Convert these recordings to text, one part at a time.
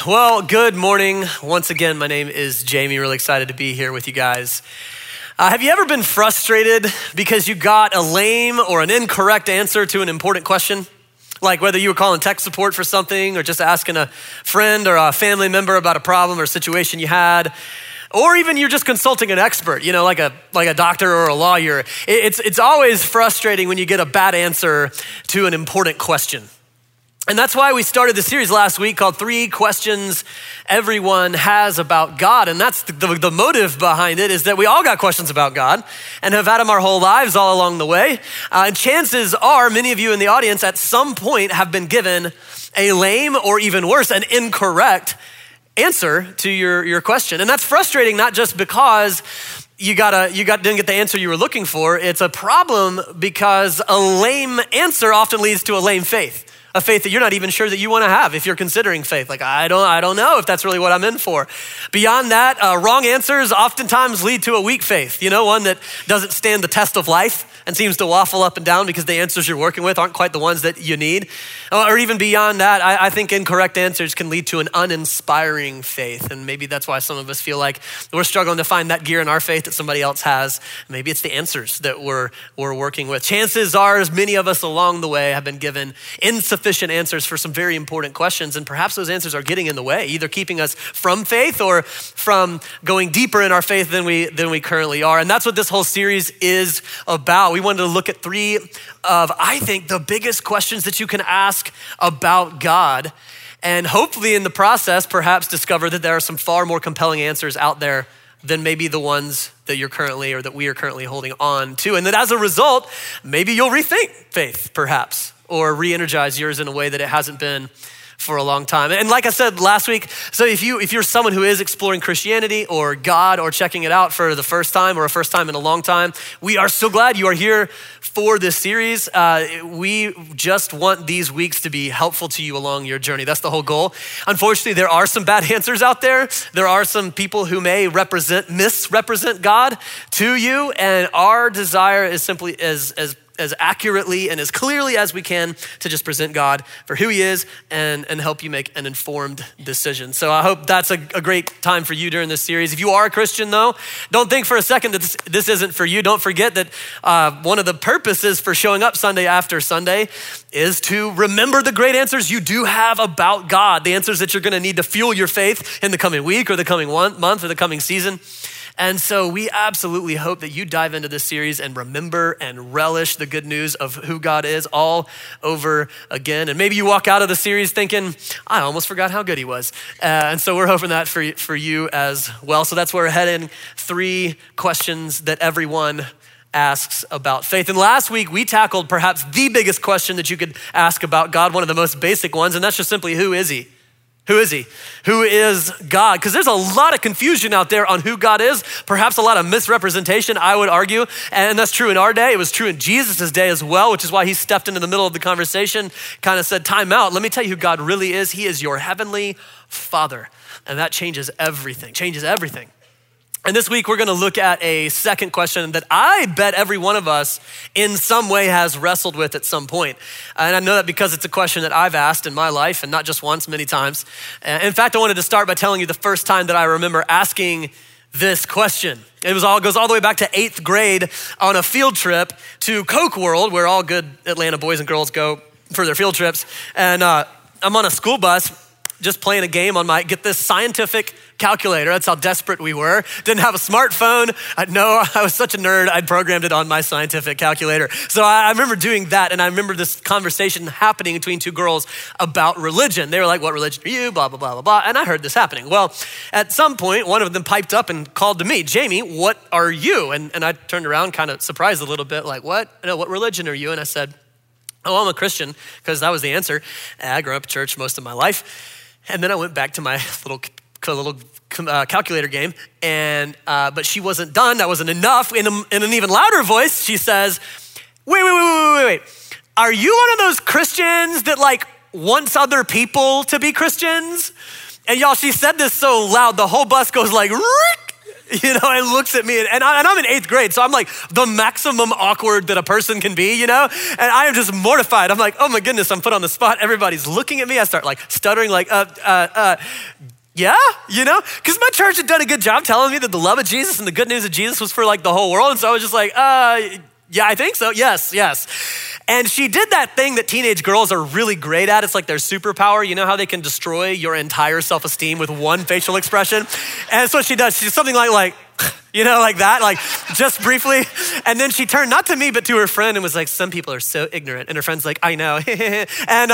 Well, good morning. Once again, my name is Jamie. Really excited to be here with you guys. Have you ever been frustrated because you got a lame or an incorrect answer to an important question? Like whether you were calling tech support for something or just asking a friend or a family member about a problem or situation you had, or even you're just consulting an expert, like a doctor or a lawyer. It's always frustrating when you get a bad answer to an important question. And that's why we started the series last week called 3 Questions Everyone Has About God. And that's the motive behind it, is that we all got questions about God and have had them our whole lives all along the way. And chances are many of you in the audience at some point have been given a lame or even worse, an incorrect answer to your question. And that's frustrating, not just because you didn't get the answer you were looking for. It's a problem because a lame answer often leads to a lame faith. A faith that you're not even sure that you want to have if you're considering faith. Like, I don't know if that's really what I'm in for. Beyond that, wrong answers oftentimes lead to a weak faith. One that doesn't stand the test of life and seems to waffle up and down because the answers you're working with aren't quite the ones that you need. Or even beyond that, I think incorrect answers can lead to an uninspiring faith. And maybe that's why some of us feel like we're struggling to find that gear in our faith that somebody else has. Maybe it's the answers that we're working with. Chances are, as many of us along the way have been given insufficient answers for some very important questions, and perhaps those answers are getting in the way, either keeping us from faith or from going deeper in our faith than we currently are. And that's what this whole series is about. We wanted to look at 3 of, I think, the biggest questions that you can ask about God, and hopefully in the process, perhaps discover that there are some far more compelling answers out there than maybe the ones that you're currently or that we are currently holding on to. And that as a result, maybe you'll rethink faith, perhaps, or re-energize yours in a way that it hasn't been for a long time. And like I said last week, so if you're someone who is exploring Christianity or God or checking it out for the first time or a first time in a long time, we are so glad you are here for this series. We just want these weeks to be helpful to you along your journey. That's the whole goal. Unfortunately, there are some bad answers out there. There are some people who may misrepresent God to you, and our desire is simply as accurately and as clearly as we can to just present God for who he is and help you make an informed decision. So I hope that's a great time for you during this series. If you are a Christian though, don't think for a second that this isn't for you. Don't forget that one of the purposes for showing up Sunday after Sunday is to remember the great answers you do have about God, the answers that you're gonna need to fuel your faith in the coming week or the coming month or the coming season. And so we absolutely hope that you dive into this series and remember and relish the good news of who God is all over again. And maybe you walk out of the series thinking, I almost forgot how good he was. And so we're hoping that for you as well. So that's where we're heading. 3 questions that everyone asks about faith. And last week we tackled perhaps the biggest question that you could ask about God, one of the most basic ones, and that's just simply, who is he? Who is he? Who is God? Because there's a lot of confusion out there on who God is, perhaps a lot of misrepresentation, I would argue. And that's true in our day. It was true in Jesus' day as well, which is why he stepped into the middle of the conversation, kind of said, time out. Let me tell you who God really is. He is your heavenly Father. And that changes everything. And this week, we're gonna look at a second question that I bet every one of us in some way has wrestled with at some point. And I know that because it's a question that I've asked in my life, and not just once, many times. In fact, I wanted to start by telling you the first time that I remember asking this question. It goes all the way back to 8th grade on a field trip to Coke World, where all good Atlanta boys and girls go for their field trips. And I'm on a school bus just playing a game on get this scientific calculator. That's how desperate we were. Didn't have a smartphone. I was such a nerd. I'd programmed it on my scientific calculator. So I remember doing that, and I remember this conversation happening between 2 girls about religion. They were like, what religion are you? Blah, blah, blah, blah, blah. And I heard this happening. Well, at some point, one of them piped up and called to me, Jamie, what are you? And I turned around kind of surprised a little bit, like, what? What religion are you? And I said, oh, I'm a Christian, because that was the answer. And I grew up in church most of my life. And then I went back to my little calculator game, but she wasn't done. That wasn't enough. In an even louder voice, she says, wait. Are you one of those Christians that wants other people to be Christians? And y'all, she said this so loud, the whole bus goes like, Rick. and looks at me, and I'm in 8th grade, so I'm like the maximum awkward that a person can be, and I am just mortified. I'm like, oh my goodness, I'm put on the spot. Everybody's looking at me. I start like stuttering, like, yeah, because my church had done a good job telling me that the love of Jesus and the good news of Jesus was for like the whole world. And so I was just like, yeah, I think so. Yes. And she did that thing that teenage girls are really great at. It's like their superpower. You know how they can destroy your entire self-esteem with one facial expression? And that's what she does. She's something like, like that, like just briefly. And then she turned not to me, but to her friend and was like, some people are so ignorant. And her friend's like, I know. and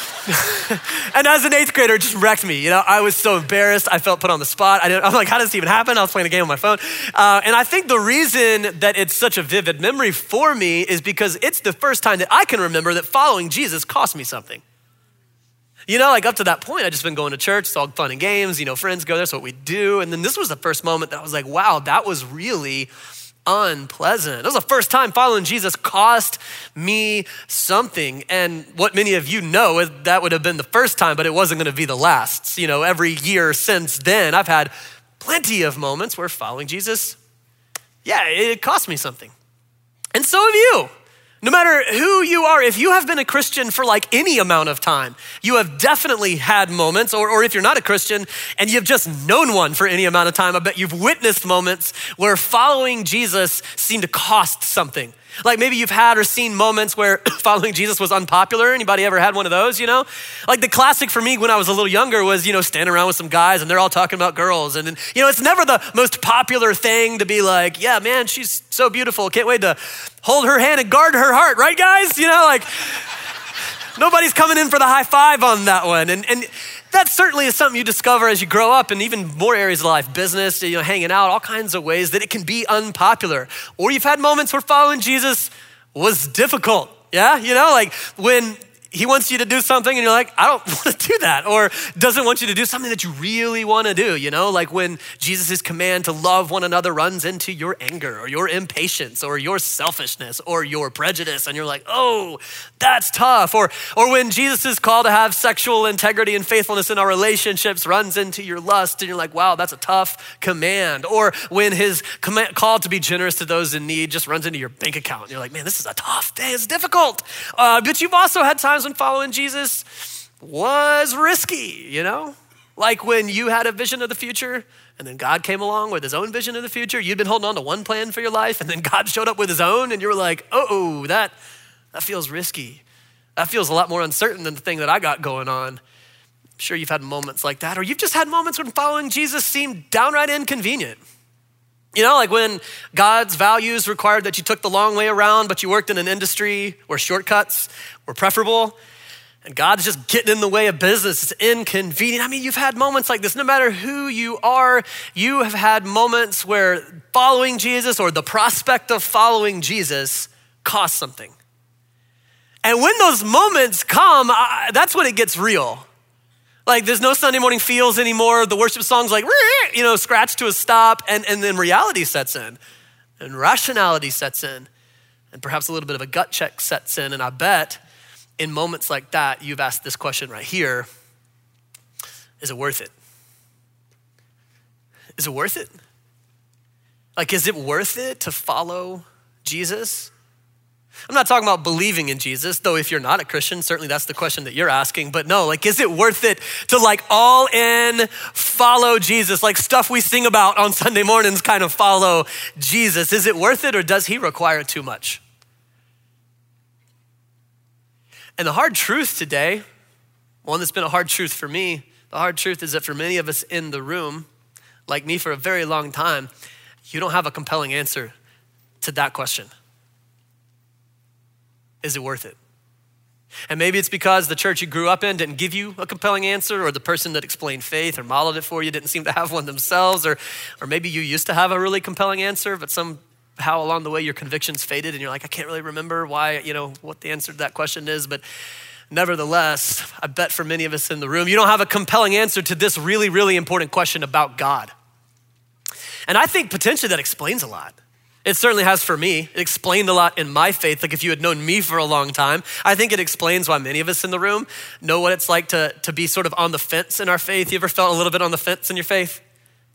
as an 8th grader, it just wrecked me. I was so embarrassed. I felt put on the spot. I'm like, how does this even happen? I was playing a game on my phone. And I think the reason that it's such a vivid memory for me is because it's the first time that I can remember that following Jesus cost me something. Like up to that point, I just been going to church. It's all fun and games. Friends go there. That's what we do. And then this was the first moment that I was like, wow, that was really unpleasant. That was the first time following Jesus cost me something. And what many of you know is that would have been the first time, but it wasn't going to be the last. Every year since then, I've had plenty of moments where following Jesus, it cost me something. And so have you. No matter who you are, if you have been a Christian for like any amount of time, you have definitely had moments, or if you're not a Christian and you've just known one for any amount of time, I bet you've witnessed moments where following Jesus seemed to cost something. Like maybe you've had or seen moments where following Jesus was unpopular. Anybody ever had one of those, Like the classic for me when I was a little younger was, standing around with some guys and they're all talking about girls. And then, it's never the most popular thing to be like, yeah, man, she's so beautiful. Can't wait to hold her hand and guard her heart, right guys? Nobody's coming in for the high five on that one. And that certainly is something you discover as you grow up in even more areas of life, business, hanging out, all kinds of ways that it can be unpopular. Or you've had moments where following Jesus was difficult. Yeah, like when he wants you to do something and you're like, I don't want to do that. Or doesn't want you to do something that you really want to do, Like when Jesus' command to love one another runs into your anger or your impatience or your selfishness or your prejudice. And you're like, oh, that's tough. Or when Jesus' call to have sexual integrity and faithfulness in our relationships runs into your lust and you're like, wow, that's a tough command. Or when his call to be generous to those in need just runs into your bank account. And you're like, man, this is a tough day. It's difficult. But you've also had times when following Jesus was risky, Like when you had a vision of the future and then God came along with his own vision of the future. You'd been holding on to one plan for your life and then God showed up with his own and you were like, oh, that feels risky. That feels a lot more uncertain than the thing that I got going on. I'm sure you've had moments like that, or you've just had moments when following Jesus seemed downright inconvenient. Like when God's values required that you took the long way around, but you worked in an industry where shortcuts were preferable, and God's just getting in the way of business. It's inconvenient. I mean, you've had moments like this. No matter who you are, you have had moments where following Jesus or the prospect of following Jesus costs something. And when those moments come, that's when it gets real. Like there's no Sunday morning feels anymore. The worship song's like, scratch to a stop. And then reality sets in and rationality sets in and perhaps a little bit of a gut check sets in. And I bet in moments like that, you've asked this question right here. Is it worth it? Is it worth it? Like, is it worth it to follow Jesus? I'm not talking about believing in Jesus, though if you're not a Christian, certainly that's the question that you're asking. But no, like, is it worth it to like all in follow Jesus? Like stuff we sing about on Sunday mornings kind of follow Jesus. Is it worth it or does he require too much? And the hard truth today, one that's been a hard truth for me, the hard truth is that for many of us in the room, like me for a very long time, you don't have a compelling answer to that question. Is it worth it? And maybe it's because the church you grew up in didn't give you a compelling answer, or the person that explained faith or modeled it for you didn't seem to have one themselves, or maybe you used to have a really compelling answer, but somehow along the way your convictions faded and you're like, I can't really remember why, what the answer to that question is. But nevertheless, I bet for many of us in the room, you don't have a compelling answer to this really, really important question about God. And I think potentially that explains a lot. It certainly has for me. It explained a lot in my faith. Like if you had known me for a long time, I think it explains why many of us in the room know what it's like to be sort of on the fence in our faith. You ever felt a little bit on the fence in your faith?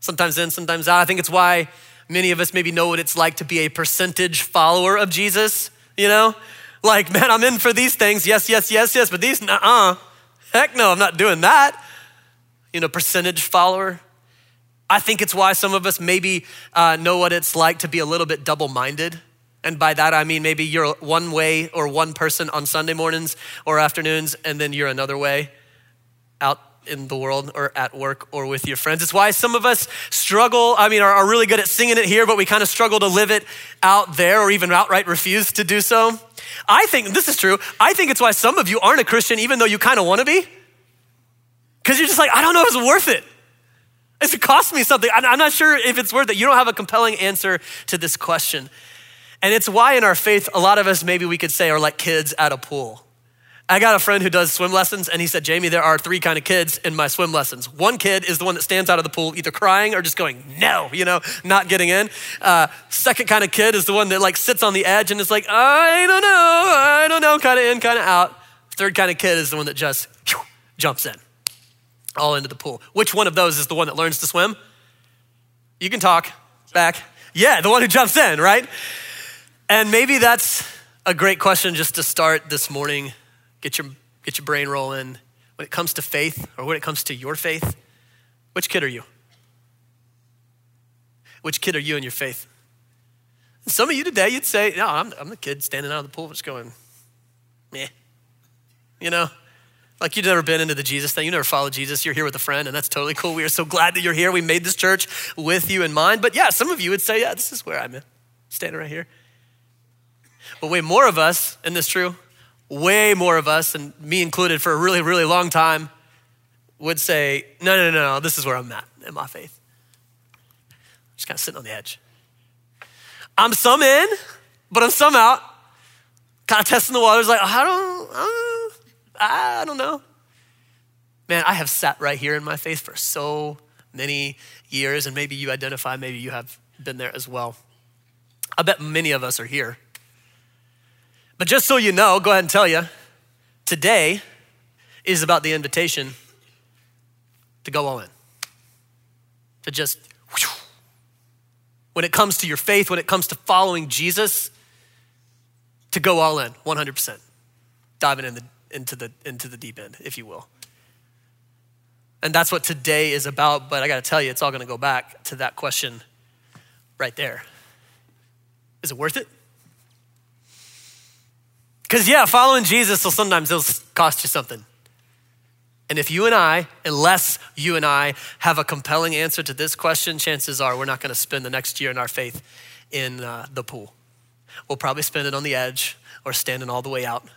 sometimes in, sometimes out. I think it's why many of us maybe know what it's like to be a percentage follower of Jesus, you know? Like, man, I'm in for these things, yes, but these, heck no, I'm not doing that. You know, percentage follower. I think it's why some of us maybe know what it's like to be a little bit double-minded. And by that, I mean maybe you're one way or one person on Sunday mornings or afternoons, and then you're another way out in the world or at work or with your friends. It's why some of us struggle, are really good at singing it here, but we kind of struggle to live it out there or even outright refuse to do so. I think, this is true, I think it's why some of you aren't a Christian even though you kind of want to be. Because you're just like, I don't know if it's worth it. It's cost me something. I'm not sure if it's worth it. You don't have a compelling answer to this question. And it's why in our faith, a lot of us, maybe we could say, are like kids at a pool. I got a friend who does swim lessons, and he said, Jamie, there are 3 kind of kids in my swim lessons. One kid is the one that stands out of the pool either crying or just going, no, not getting in. Second kind of kid is the one that like sits on the edge and is like, I don't know, kind of in, kind of out. Third kind of kid is the one that just jumps in, all into the pool. Which one of those is the one that learns to swim? You can talk back. Yeah, the one who jumps in, right? And maybe that's a great question just to start this morning. Get your brain rolling. When it comes to faith, or when it comes to your faith, which kid are you? Which kid are you in your faith? Some of you today, you'd say, no, I'm the kid standing out of the pool just going, meh. Like you've never been into the Jesus thing. You never followed Jesus. You're here with a friend, and that's totally cool. We are so glad that you're here. We made this church with you in mind. But yeah, some of you would say, yeah, this is where I'm standing right here. But way more of us, and this is true, way more of us, and me included for a really, really long time, would say, no, this is where I'm at in my faith. Just kind of sitting on the edge. I'm some in, but I'm some out. Kind of testing the waters like, I don't know. Man, I have sat right here in my faith for so many years, and maybe you identify, maybe you have been there as well. I bet many of us are here. But just so you know, go ahead and tell you, today is about the invitation to go all in. To just, when it comes to your faith, when it comes to following Jesus, to go all in, 100%. Diving into the deep end, if you will. And that's what today is about, but I gotta tell you, it's all gonna go back to that question right there. Is it worth it? Because yeah, following Jesus will sometimes it'll cost you something. And unless you and I have a compelling answer to this question, chances are we're not gonna spend the next year in our faith in the pool. We'll probably spend it on the edge or standing all the way out.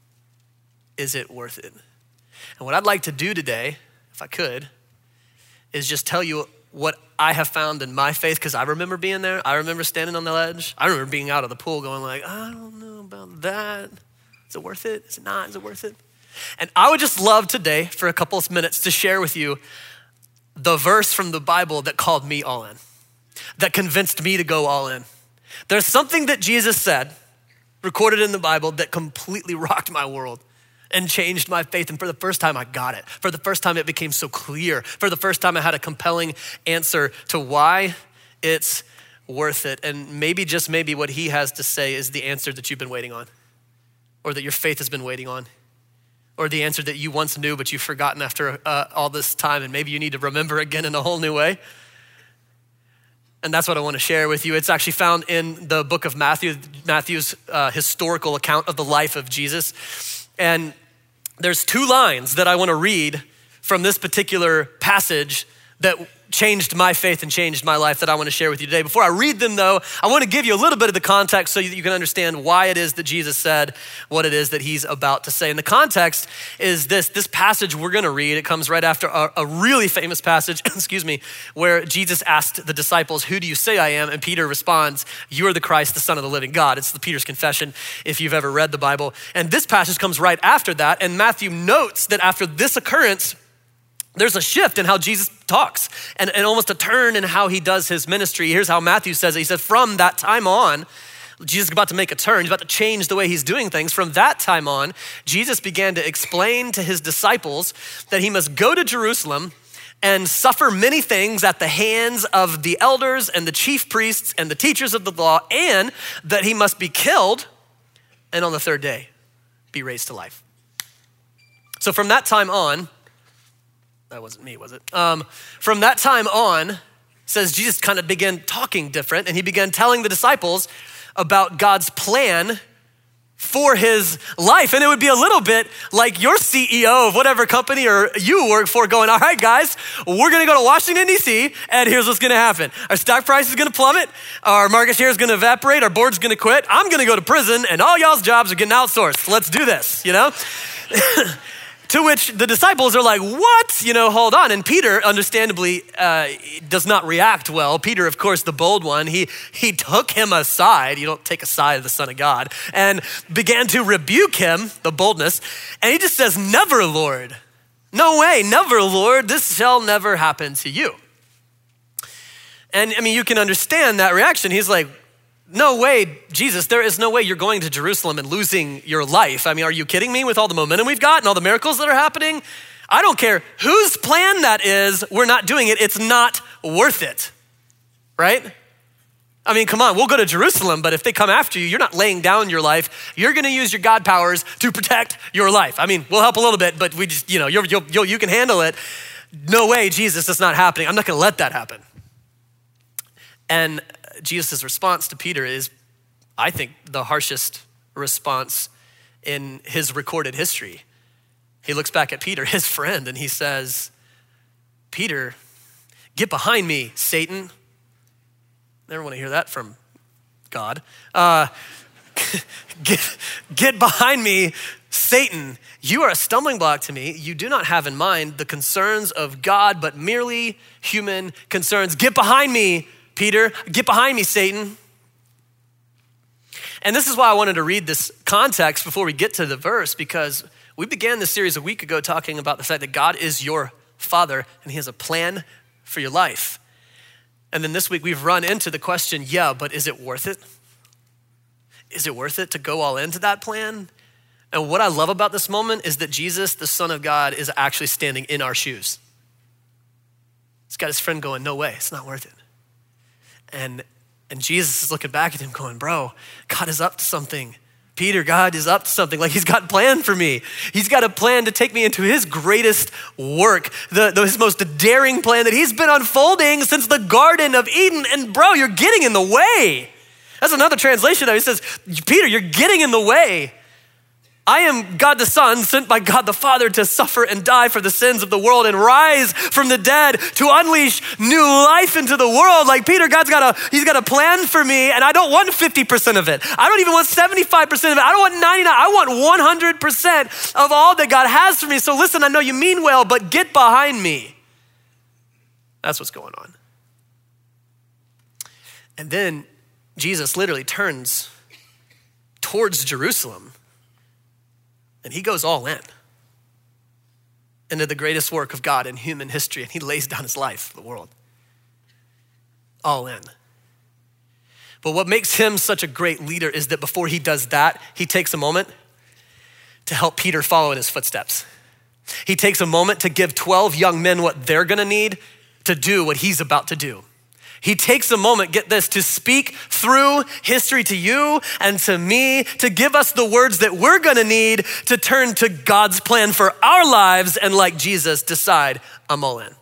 Is it worth it? And what I'd like to do today, if I could, is just tell you what I have found in my faith, because I remember being there. I remember standing on the ledge. I remember being out of the pool going like, I don't know about that. Is it worth it? Is it not? Is it worth it? And I would just love today for a couple of minutes to share with you the verse from the Bible that called me all in, that convinced me to go all in. There's something that Jesus said, recorded in the Bible, that completely rocked my world and changed my faith. And for the first time, I got it. For the first time, it became so clear. For the first time, I had a compelling answer to why it's worth it. And maybe, just maybe, what he has to say is the answer that you've been waiting on, or that your faith has been waiting on, or the answer that you once knew, but you've forgotten after all this time. And maybe you need to remember again in a whole new way. And that's what I want to share with you. It's actually found in the book of Matthew's historical account of the life of Jesus. And there's 2 lines that I want to read from this particular passage that changed my faith and changed my life that I want to share with you today. Before I read them though, I want to give you a little bit of the context so that you can understand why it is that Jesus said what it is that he's about to say. And the context is this passage we're going to read. It comes right after a really famous passage, where Jesus asked the disciples, who do you say I am? And Peter responds, you are the Christ, the Son of the living God. It's the Peter's confession if you've ever read the Bible. And this passage comes right after that. And Matthew notes that after this occurrence, there's a shift in how Jesus talks and almost a turn in how he does his ministry. Here's how Matthew says it. He said, from that time on, Jesus is about to make a turn. He's about to change the way he's doing things. From that time on, Jesus began to explain to his disciples that he must go to Jerusalem and suffer many things at the hands of the elders and the chief priests and the teachers of the law, and that he must be killed and on the third day be raised to life. So from that time on, that wasn't me, was it? From that time on, says Jesus kind of began talking different, and he began telling the disciples about God's plan for his life. And it would be a little bit like your CEO of whatever company or you work for going, all right, guys, we're gonna go to Washington, D.C., and here's what's gonna happen. Our stock price is gonna plummet, our market share is gonna evaporate, our board's gonna quit, I'm gonna go to prison, and all y'all's jobs are getting outsourced. Let's do this, you know? To which the disciples are like, what? Hold on. And Peter, understandably, does not react well. Peter, of course, the bold one, he took him aside. You don't take a side of the Son of God. And began to rebuke him, the boldness. And he just says, never, Lord. No way, never, Lord. This shall never happen to you. And I mean, you can understand that reaction. He's like, no way, Jesus, there is no way you're going to Jerusalem and losing your life. I mean, are you kidding me with all the momentum we've got and all the miracles that are happening? I don't care whose plan that is, we're not doing it. It's not worth it, right? I mean, come on, we'll go to Jerusalem, but if they come after you, you're not laying down your life. You're gonna use your God powers to protect your life. I mean, we'll help a little bit, but we just, you can handle it. No way, Jesus, that's not happening. I'm not gonna let that happen. And Jesus' response to Peter is, I think, the harshest response in his recorded history. He looks back at Peter, his friend, and he says, Peter, get behind me, Satan. Never want to hear that from God. Get behind me, Satan. You are a stumbling block to me. You do not have in mind the concerns of God, but merely human concerns. Get behind me, Peter, get behind me, Satan. And this is why I wanted to read this context before we get to the verse, because we began this series a week ago talking about the fact that God is your Father and he has a plan for your life. And then this week we've run into the question, yeah, but is it worth it? Is it worth it to go all into that plan? And what I love about this moment is that Jesus, the Son of God, is actually standing in our shoes. He's got his friend going, no way, it's not worth it. And Jesus is looking back at him going, bro, God is up to something. Peter, God is up to something. Like he's got a plan for me. He's got a plan to take me into his greatest work, his most daring plan that he's been unfolding since the Garden of Eden. And bro, you're getting in the way. That's another translation of it. He says, Peter, you're getting in the way. I am God the Son, sent by God the Father to suffer and die for the sins of the world and rise from the dead to unleash new life into the world. Like Peter, he's got a plan for me, and I don't want 50% of it. I don't even want 75% of it. I don't want 99. I want 100% of all that God has for me. So listen, I know you mean well, but get behind me. That's what's going on. And then Jesus literally turns towards Jerusalem. And he goes all in into the greatest work of God in human history, and he lays down his life for the world. All in. But what makes him such a great leader is that before he does that, he takes a moment to help Peter follow in his footsteps. He takes a moment to give 12 young men what they're gonna need to do what he's about to do. He takes a moment, get this, to speak through history to you and to me, to give us the words that we're gonna need to turn to God's plan for our lives and, like Jesus, decide, I'm all in.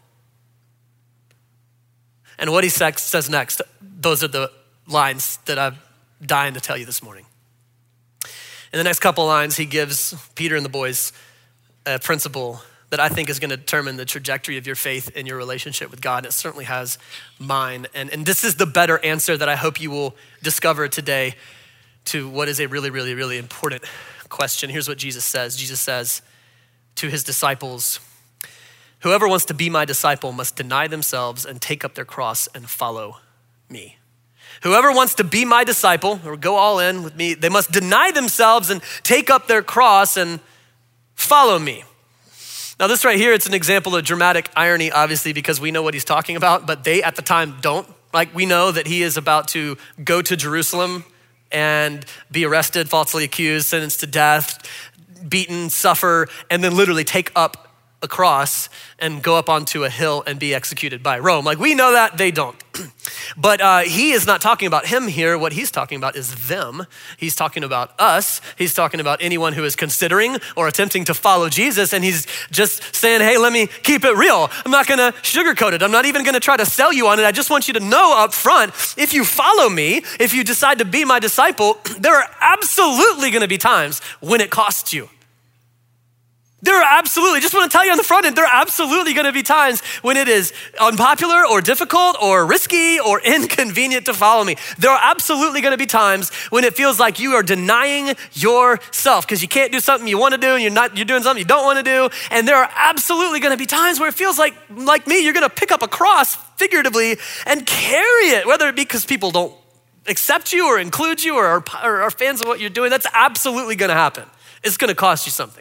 And what he says next, those are the lines that I'm dying to tell you this morning. In the next couple lines, he gives Peter and the boys a principle that I think is gonna determine the trajectory of your faith and your relationship with God. And it certainly has mine. And this is the better answer that I hope you will discover today to what is a really, really, really important question. Here's what Jesus says. Jesus says to his disciples, whoever wants to be my disciple must deny themselves and take up their cross and follow me. Whoever wants to be my disciple or go all in with me, they must deny themselves and take up their cross and follow me. Now this right here, it's an example of dramatic irony, obviously, because we know what he's talking about, but they at the time don't. Like we know that he is about to go to Jerusalem and be arrested, falsely accused, sentenced to death, beaten, suffer, and then literally take up a cross and go up onto a hill and be executed by Rome. Like, we know that, they don't. But he is not talking about him here. What he's talking about is them. He's talking about us. He's talking about anyone who is considering or attempting to follow Jesus. And he's just saying, hey, let me keep it real. I'm not gonna sugarcoat it. I'm not even gonna try to sell you on it. I just want you to know up front, if you follow me, if you decide to be my disciple, there are absolutely gonna be times when it costs you. There are absolutely, just want to tell you on the front end, there are absolutely going to be times when it is unpopular or difficult or risky or inconvenient to follow me. There are absolutely going to be times when it feels like you are denying yourself because you can't do something you want to do and you're doing something you don't want to do. And there are absolutely going to be times where it feels like me, you're going to pick up a cross figuratively and carry it, whether it be because people don't accept you or include you or are fans of what you're doing. That's absolutely going to happen. It's going to cost you something.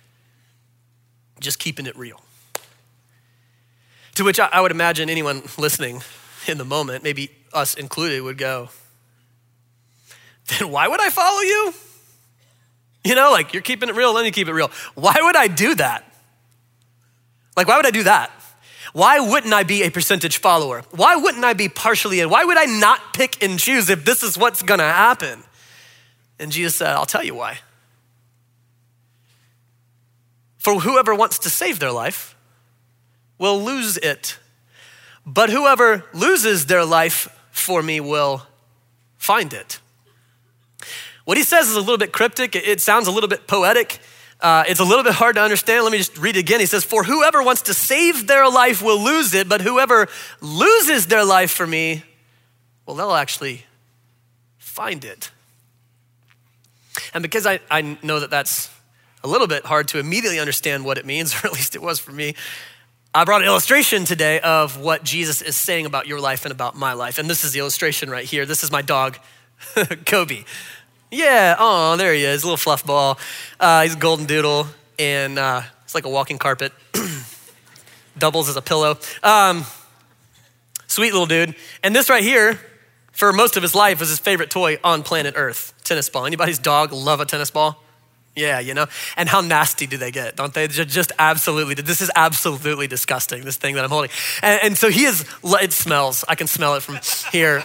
Just keeping it real. To which I would imagine anyone listening in the moment, maybe us included, would go, then why would I follow you? You know, like, you're keeping it real, let me keep it real. Why would I do that? Like, why would I do that? Why wouldn't I be a percentage follower? Why wouldn't I be partially in? Why would I not pick and choose if this is what's gonna happen? And Jesus said, I'll tell you why. For whoever wants to save their life will lose it. But whoever loses their life for me will find it. What he says is a little bit cryptic. It sounds a little bit poetic. It's a little bit hard to understand. Let me just read it again. He says, for whoever wants to save their life will lose it, but whoever loses their life for me, well, they'll actually find it. And because I know that that's a little bit hard to immediately understand what it means, or at least it was for me, I brought an illustration today of what Jesus is saying about your life and about my life. And this is the illustration right here. This is my dog, Kobe. Yeah, oh, there he is, a little fluff ball. He's a golden doodle, and it's like a walking carpet. Doubles as a pillow. Sweet little dude. And this right here, for most of his life, was his favorite toy on planet Earth, tennis ball. Anybody's dog love a tennis ball? Yeah, you know? And how nasty do they get, don't they? Just absolutely, this is absolutely disgusting, this thing that I'm holding. And so it smells. I can smell it from here.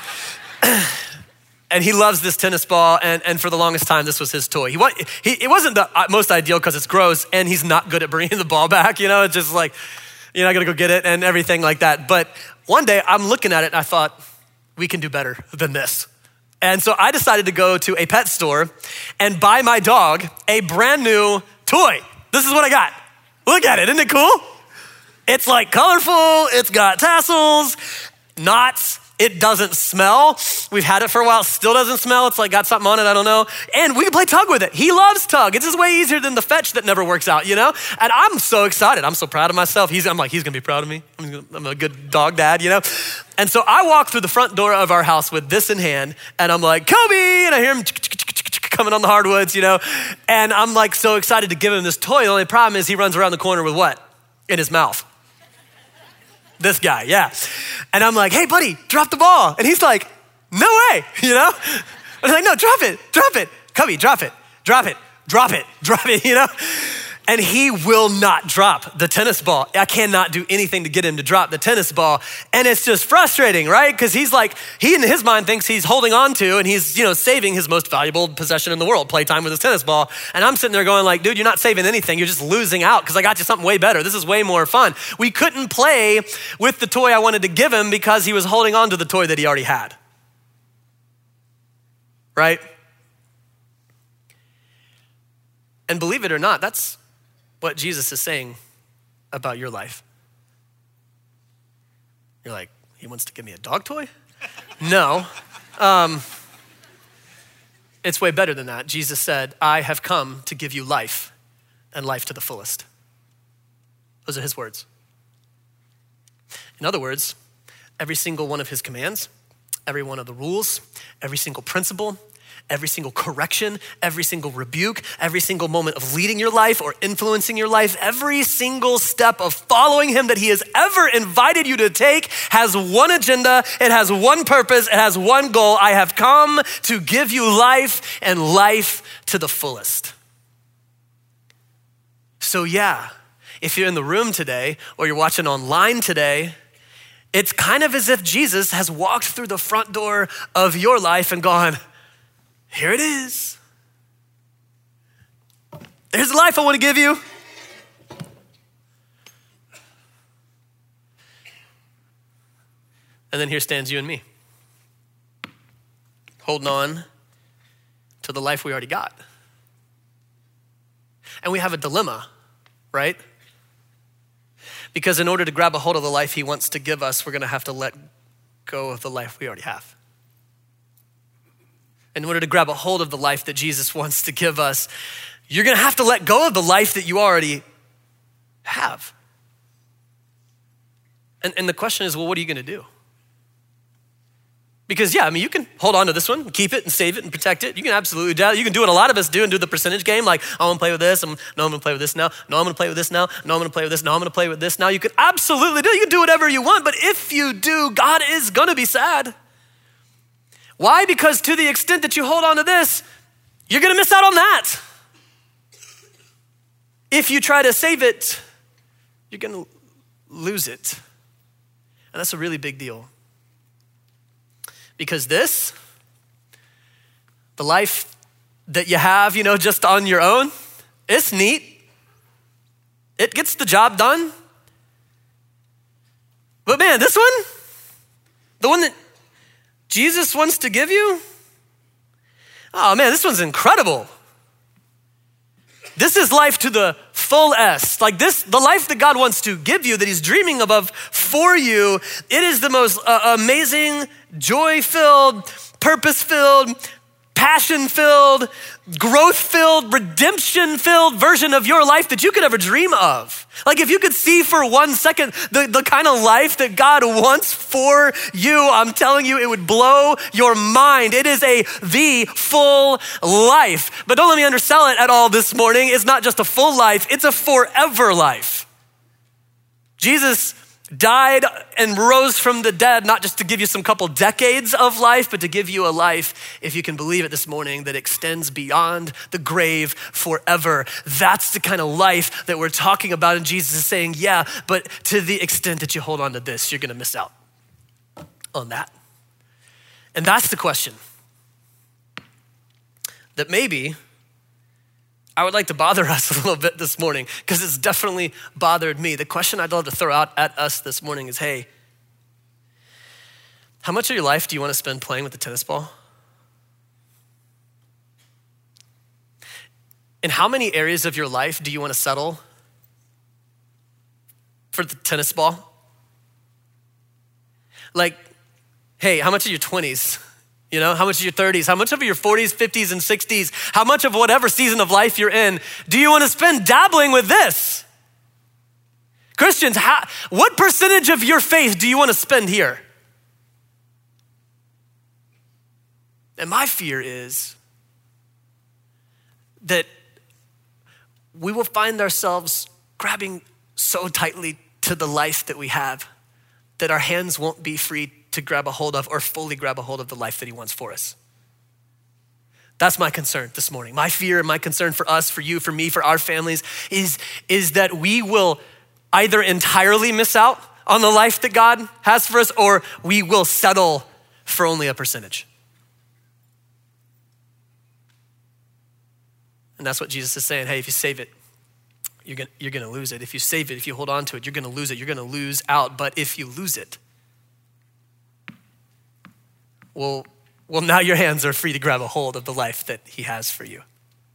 And he loves this tennis ball, and for the longest time, this was his toy. It wasn't the most ideal because it's gross, and he's not good at bringing the ball back, you know? It's just like, you're not gonna go get it and everything like that. But one day, I'm looking at it, and I thought, we can do better than this. And so I decided to go to a pet store and buy my dog a brand new toy. This is what I got. Look at it, isn't it cool? It's like colorful, it's got tassels, knots, it doesn't smell. We've had it for a while, still doesn't smell. It's like got something on it, I don't know. And we can play tug with it. He loves tug. It's just way easier than the fetch that never works out, you know? And I'm so excited. I'm so proud of myself. I'm like, he's gonna be proud of me. I'm a good dog dad, you know? And so I walk through the front door of our house with this in hand, and I'm like, Kobe, and I hear him coming on the hardwoods, you know? And I'm like so excited to give him this toy. The only problem is he runs around the corner with what? In his mouth. This guy, yeah. And I'm like, hey buddy, drop the ball. And he's like, no way, you know? I'm like, no, drop it. Kobe, drop it, you know? And he will not drop the tennis ball. I cannot do anything to get him to drop the tennis ball. And it's just frustrating, right? Because he's like, he in his mind thinks he's holding on to and he's, you know, saving his most valuable possession in the world, playtime with his tennis ball. And I'm sitting there going like, dude, you're not saving anything. You're just losing out because I got you something way better. This is way more fun. We couldn't play with the toy I wanted to give him because he was holding on to the toy that he already had. Right? And believe it or not, that's what Jesus is saying about your life. You're like, he wants to give me a dog toy? No. It's way better than that. Jesus said, I have come to give you life and life to the fullest. Those are his words. In other words, every single one of his commands, every one of the rules, every single principle, every single correction, every single rebuke, every single moment of leading your life or influencing your life, every single step of following him that he has ever invited you to take has one agenda, it has one purpose, it has one goal. I have come to give you life and life to the fullest. So yeah, if you're in the room today or you're watching online today, it's kind of as if Jesus has walked through the front door of your life and gone, here it is. Here's the life I want to give you. And then here stands you and me, holding on to the life we already got. And we have a dilemma, right? Because in order to grab a hold of the life he wants to give us, we're gonna have to let go of the life we already have. In order to grab a hold of the life that Jesus wants to give us, you're gonna have to let go of the life that you already have. And the question is, well, what are you gonna do? Because yeah, I mean, you can hold on to this one, keep it and save it and protect it. You can absolutely do that. You can do what a lot of us do and do the percentage game. Like, oh, I'm gonna play with this. I'm gonna play with this now. No, I'm gonna play with this now. No, I'm gonna play with this. No, I'm gonna play with this now. You could absolutely do it. You can do whatever you want. But if you do, God is gonna be sad. Why? Because to the extent that you hold on to this, you're gonna miss out on that. If you try to save it, you're gonna lose it. And that's a really big deal. Because this, the life that you have, just on your own, it's neat. It gets the job done. But man, this one, the one that Jesus wants to give you, oh man, this one's incredible. This is life to the full S. Like this, the life that God wants to give you, that he's dreaming of for you, it is the most amazing, joy-filled, purpose-filled, passion-filled, growth-filled, redemption-filled version of your life that you could ever dream of. Like if you could see for 1 second the kind of life that God wants for you, I'm telling you, it would blow your mind. It is the full life. But don't let me undersell it at all this morning. It's not just a full life, it's a forever life. Jesus died and rose from the dead, not just to give you some couple decades of life, but to give you a life, if you can believe it this morning, that extends beyond the grave forever. That's the kind of life that we're talking about. And Jesus is saying, yeah, but to the extent that you hold on to this, you're gonna miss out on that. And that's the question that maybe I would like to bother us a little bit this morning, because it's definitely bothered me. The question I'd love to throw out at us this morning is, hey, how much of your life do you want to spend playing with the tennis ball? In how many areas of your life do you want to settle for the tennis ball? Like, hey, how much of your 20s? How much of your 30s? How much of your 40s, 50s, and 60s? How much of whatever season of life you're in do you want to spend dabbling with this? Christians, what percentage of your faith do you want to spend here? And my fear is that we will find ourselves grabbing so tightly to the life that we have that our hands won't be free to grab a hold of or fully grab a hold of the life that he wants for us. That's my concern this morning. My fear and my concern for us, for you, for me, for our families is that we will either entirely miss out on the life that God has for us, or we will settle for only a percentage. And that's what Jesus is saying. Hey, if you save it, you're gonna lose it. If you save it, if you hold on to it, you're gonna lose it. You're gonna lose out. But if you lose it, well, now your hands are free to grab a hold of the life that he has for you.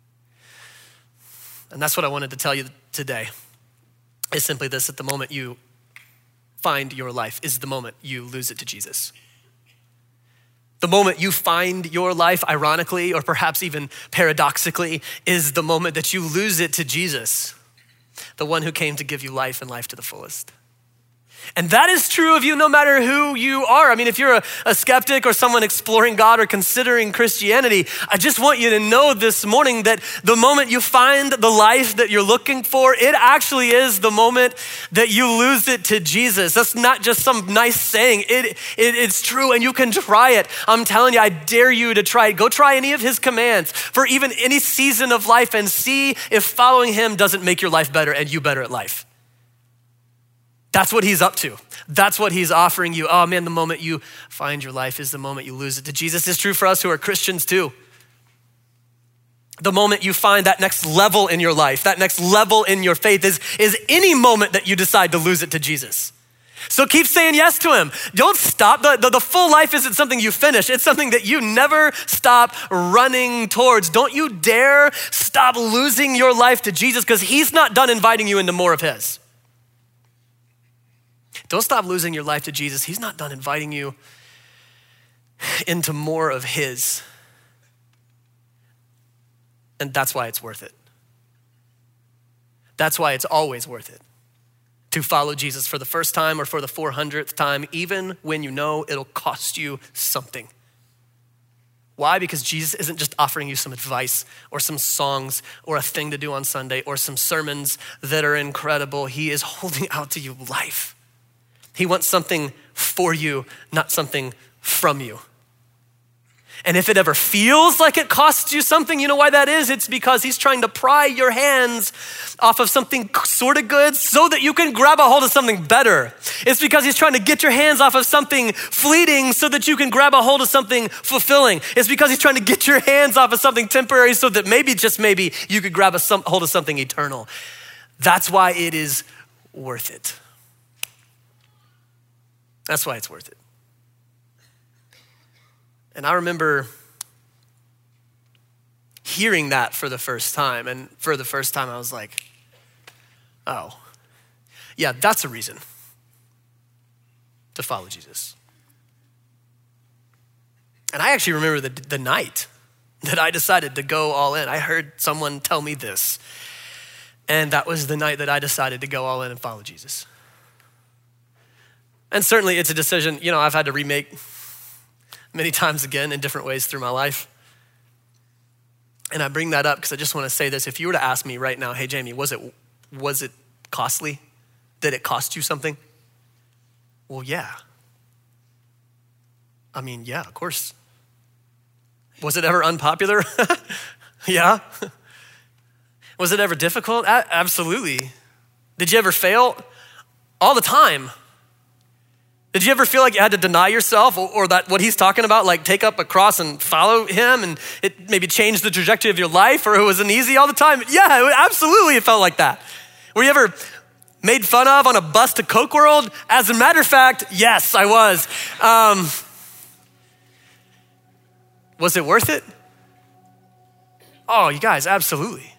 And that's what I wanted to tell you today, is simply this: at the moment you find your life is the moment you lose it to Jesus. The moment you find your life, ironically, or perhaps even paradoxically, is the moment that you lose it to Jesus, the one who came to give you life and life to the fullest. And that is true of you no matter who you are. I mean, if you're a skeptic or someone exploring God or considering Christianity, I just want you to know this morning that the moment you find the life that you're looking for, it actually is the moment that you lose it to Jesus. That's not just some nice saying. It's true, and you can try it. I'm telling you, I dare you to try it. Go try any of his commands for even any season of life and see if following him doesn't make your life better and you better at life. That's what he's up to. That's what he's offering you. Oh man, the moment you find your life is the moment you lose it to Jesus. It's true for us who are Christians too. The moment you find that next level in your life, that next level in your faith is any moment that you decide to lose it to Jesus. So keep saying yes to him. Don't stop. The full life isn't something you finish. It's something that you never stop running towards. Don't you dare stop losing your life to Jesus, because he's not done inviting you into more of his. Don't stop losing your life to Jesus. He's not done inviting you into more of his. And that's why it's worth it. That's why it's always worth it to follow Jesus for the first time or for the 400th time, even when you know it'll cost you something. Why? Because Jesus isn't just offering you some advice or some songs or a thing to do on Sunday or some sermons that are incredible. He is holding out to you life. He wants something for you, not something from you. And if it ever feels like it costs you something, you know why that is? It's because he's trying to pry your hands off of something sort of good so that you can grab a hold of something better. It's because he's trying to get your hands off of something fleeting so that you can grab a hold of something fulfilling. It's because he's trying to get your hands off of something temporary so that maybe, just maybe, you could grab a hold of something eternal. That's why it is worth it. That's why it's worth it. And I remember hearing that for the first time. And for the first time, I was like, oh, yeah, that's a reason to follow Jesus. And I actually remember the night that I decided to go all in. I heard someone tell me this. And that was the night that I decided to go all in and follow Jesus. And certainly it's a decision, I've had to remake many times again in different ways through my life. And I bring that up because I just want to say this. If you were to ask me right now, hey, Jamie, was it costly? Did it cost you something? Well, yeah. I mean, yeah, of course. Was it ever unpopular? Yeah. Was it ever difficult? Absolutely. Did you ever fail? All the time. Did you ever feel like you had to deny yourself or that what he's talking about, like take up a cross and follow him and it maybe changed the trajectory of your life, or it wasn't easy all the time? Yeah, absolutely it felt like that. Were you ever made fun of on a bus to Coke World? As a matter of fact, yes, I was. Was it worth it? Oh, you guys, absolutely.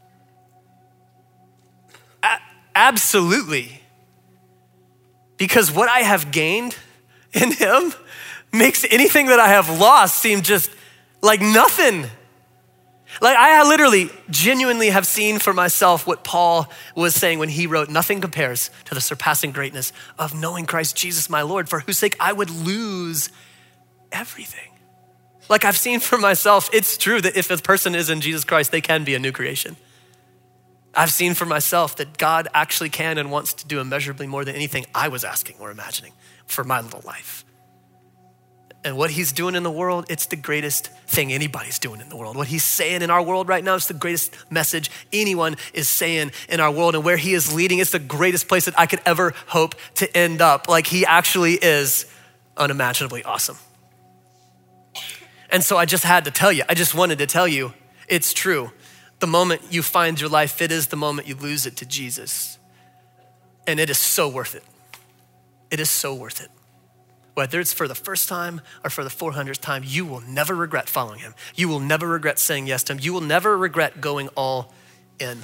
Absolutely. Because what I have gained in him makes anything that I have lost seem just like nothing. Like I literally genuinely have seen for myself what Paul was saying when he wrote, nothing compares to the surpassing greatness of knowing Christ Jesus my Lord, for whose sake I would lose everything. Like I've seen for myself, it's true that if a person is in Jesus Christ, they can be a new creation. I've seen for myself that God actually can and wants to do immeasurably more than anything I was asking or imagining for my little life. And what he's doing in the world, it's the greatest thing anybody's doing in the world. What he's saying in our world right now, it's the greatest message anyone is saying in our world. And where he is leading, it's the greatest place that I could ever hope to end up. Like he actually is unimaginably awesome. And so I just had to tell you, I just wanted to tell you, it's true. The moment you find your life, it is the moment you lose it to Jesus. And it is so worth it. It is so worth it. Whether it's for the first time or for the 400th time, you will never regret following him. You will never regret saying yes to him. You will never regret going all in.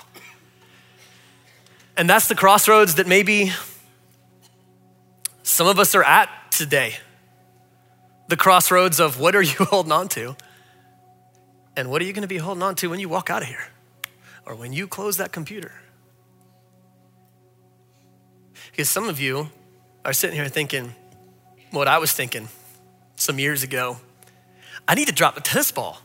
And that's the crossroads that maybe some of us are at today. The crossroads of what are you holding on to? And what are you gonna be holding on to when you walk out of here? Or when you close that computer? Because some of you are sitting here thinking what I was thinking some years ago. I need to drop the tennis ball.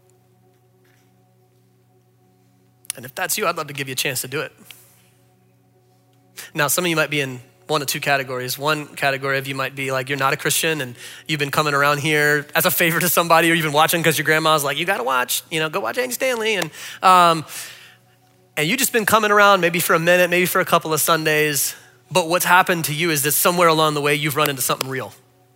And if that's you, I'd love to give you a chance to do it. Now, some of you might be in one of two categories. One category of you might be like, you're not a Christian and you've been coming around here as a favor to somebody, or you've been watching because your grandma's like, you gotta watch, go watch Andy Stanley. And you just been coming around maybe for a minute, maybe for a couple of Sundays, But what's happened to you is that somewhere along the way, you've run into something real.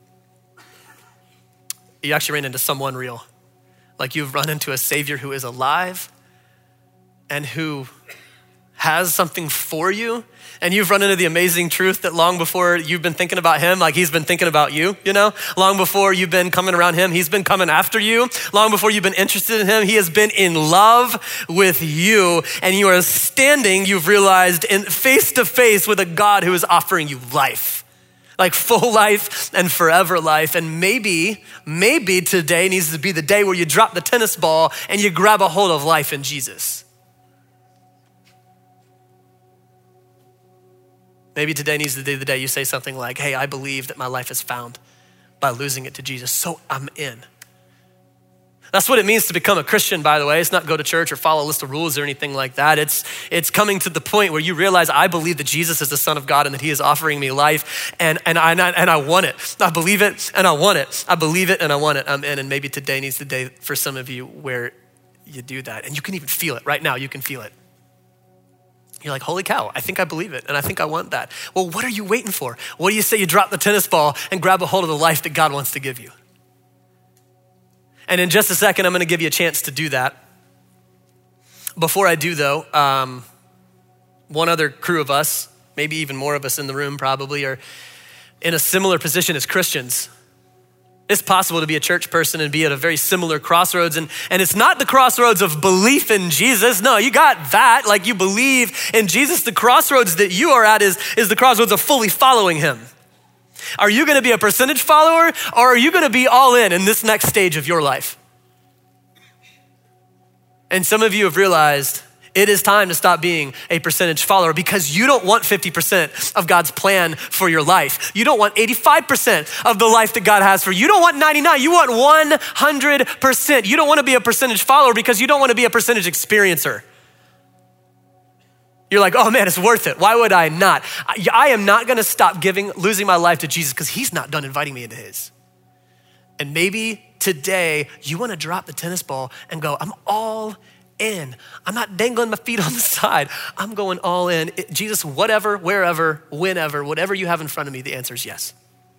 You actually ran into someone real. Like you've run into a Savior who is alive and who has something for you. And you've run into the amazing truth that long before you've been thinking about him, like he's been thinking about you, you know? Long before you've been coming around him, he's been coming after you. Long before you've been interested in him, he has been in love with you. And you are standing, you've realized, in face to face with a God who is offering you life. Like full life and forever life. And maybe today needs to be the day where you drop the tennis ball and you grab a hold of life in Jesus. Maybe today needs to be the day you say something like, hey, I believe that my life is found by losing it to Jesus, so I'm in. That's what it means to become a Christian, by the way. It's not go to church or follow a list of rules or anything like that. It's coming to the point where you realize I believe that Jesus is the Son of God and that he is offering me life and I want it. I believe it and I want it. I believe it and I want it. I'm in. And maybe today needs the day for some of you where you do that. And you can even feel it right now. You can feel it. You're like, holy cow, I think I believe it and I think I want that. Well, what are you waiting for? What do you say you drop the tennis ball and grab a hold of the life that God wants to give you? And in just a second, I'm gonna give you a chance to do that. Before I do though, one other crew of us, maybe even more of us in the room probably, are in a similar position as Christians. It's possible to be a church person and be at a very similar crossroads. And it's not the crossroads of belief in Jesus. No, you got that. Like you believe in Jesus. The crossroads that you are at is the crossroads of fully following him. Are you gonna be a percentage follower or are you gonna be all in this next stage of your life? And some of you have realized it is time to stop being a percentage follower because you don't want 50% of God's plan for your life. You don't want 85% of the life that God has for you. You don't want 99, you want 100%. You don't want to be a percentage follower because you don't want to be a percentage experiencer. You're like, oh man, it's worth it. Why would I not? I am not gonna stop losing my life to Jesus because he's not done inviting me into his. And maybe today you wanna drop the tennis ball and go, I'm all in. I'm not dangling my feet on the side. I'm going all in. Jesus, whatever, wherever, whenever, whatever you have in front of me, the answer is yes.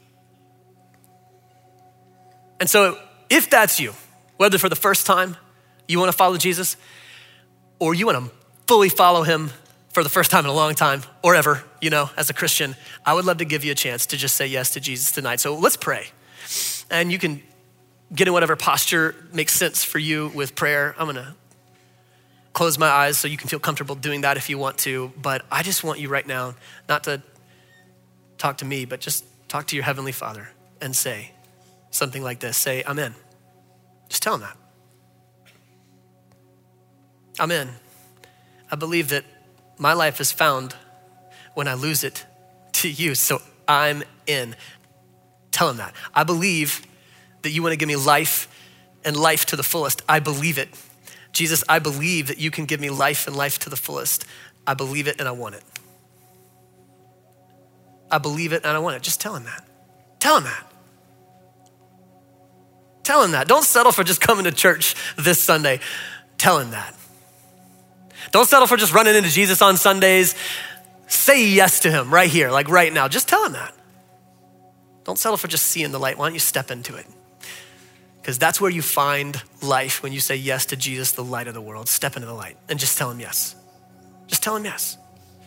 And so if that's you, whether for the first time you wanna follow Jesus or you wanna fully follow him for the first time in a long time or ever, as a Christian, I would love to give you a chance to just say yes to Jesus tonight. So let's pray. And you can get in whatever posture makes sense for you with prayer. I'm gonna close my eyes so you can feel comfortable doing that if you want to. But I just want you right now, not to talk to me, but just talk to your Heavenly Father and say something like this. Say, I'm in. Just tell him that. I'm in. I believe that my life is found when I lose it to you. So I'm in. Tell him that. I believe that you want to give me life and life to the fullest. I believe it. Jesus, I believe that you can give me life and life to the fullest. I believe it and I want it. I believe it and I want it. Just tell him that. Tell him that. Tell him that. Don't settle for just coming to church this Sunday. Tell him that. Don't settle for just running into Jesus on Sundays. Say yes to him right here, like right now. Just tell him that. Don't settle for just seeing the light. Why don't you step into it? Because that's where you find life when you say yes to Jesus, the light of the world. Step into the light and just tell him yes. Just tell him yes.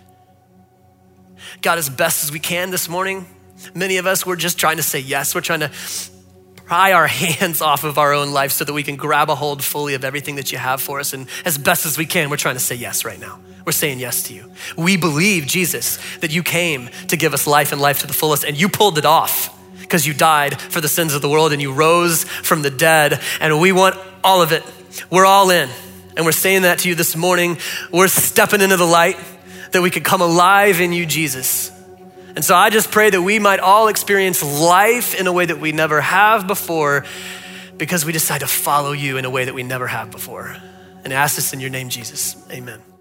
God, as best as we can this morning, many of us, we're just trying to say yes. We're trying to pry our hands off of our own life so that we can grab a hold fully of everything that you have for us. And as best as we can, we're trying to say yes right now. We're saying yes to you. We believe, Jesus, that you came to give us life and life to the fullest, and you pulled it off because you died for the sins of the world and you rose from the dead, and we want all of it. We're all in, and we're saying that to you this morning. We're stepping into the light that we could come alive in you, Jesus. And so I just pray that we might all experience life in a way that we never have before because we decide to follow you in a way that we never have before. And I ask this in your name, Jesus. Amen.